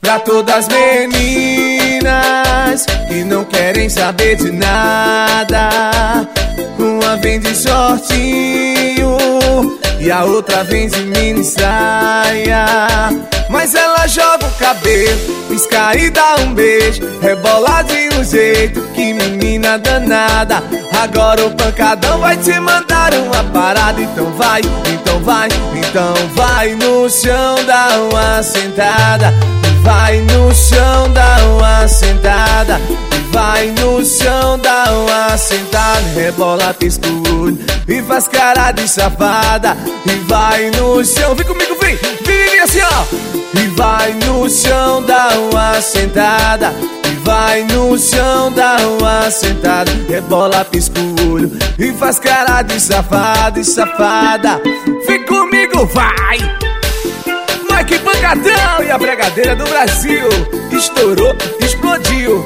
Pra todas as meninas que não querem saber de nada. Uma vem de shortinho e a outra vem de mini saia. Mas ela joga o cabelo, pisca e dá um beijo, rebola de um jeito, que menina danada. Agora o pancadão vai te mandar uma parada. Então vai, então vai, então vai no chão, dá uma sentada. Vai no chão, dá uma sentada. Vai no chão, dá uma sentada. Rebola, pisca o olho e faz cara de safada. E vai no chão, vem comigo, vem, vem assim ó. E vai no chão, dá uma sentada. E vai no chão, dá uma sentada. Rebola, pisca o olho e faz cara de safada e safada. Vem comigo, vai! Mike Pancadão e a bregadeira do Brasil. Estourou, explodiu.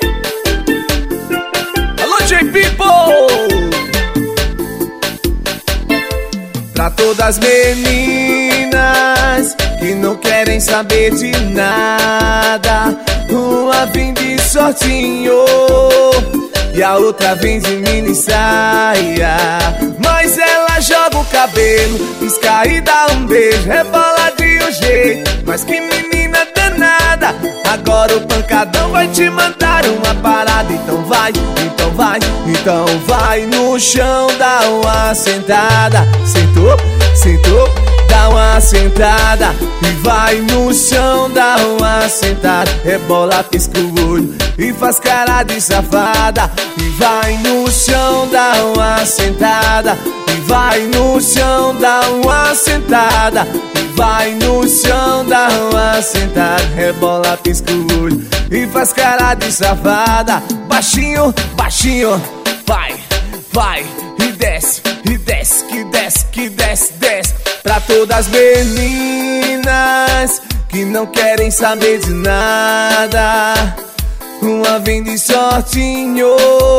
Alô, J-People! Pra todas as meninas que não querem saber de nada. Uma vem de shortinho e a outra vem de mini saia. Mas ela joga o cabelo, pisca e dá um beijo, rebola de um jeito, mas que menina danada. Agora o pancadão vai te mandar uma parada. Então vai, então vai, então vai no chão, dá uma sentada. Sentou, sentou, dá uma sentada. E vai no chão, dá uma sentada. Rebola, pisca o olho e faz cara de safada. E vai no chão, dá uma sentada. E vai no chão, dá uma sentada. E vai no chão, dá uma sentada. Rebola, pisca o olho e faz cara de safada. Baixinho, baixinho, vai, vai. E desce, que desce, que desce, desce. Pra todas as meninas que não querem saber de nada. Uma vem de shortinho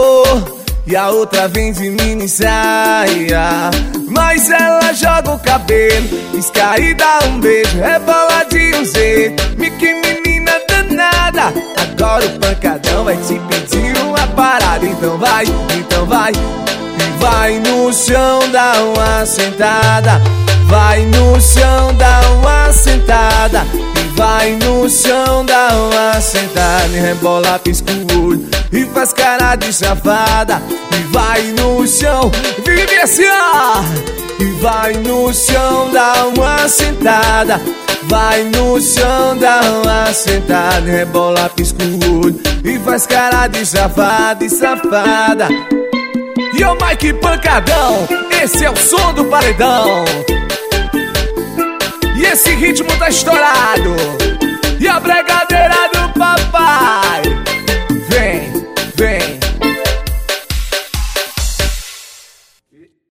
e a outra vem de mini saia. Mas ela joga o cabelo, pisca e dá um beijo, rebola de um jeito, que menina danada. Agora o pancadão vai te pedir uma parada. Então vai, então vai. E vai no chão, dá uma sentada. Vai no chão, dá uma sentada. E vai no chão, dá uma sentada. E rebola, pisca o olho e faz cara de safada. E vai no chão, vive assim ó. E vai no chão, dá uma sentada. Vai no chão, dá uma sentada. E rebola, pisca o olho e faz cara de safada e safada. E o Mike Pancadão, esse é o som do paredão. E esse ritmo tá estourado. E a bregadeira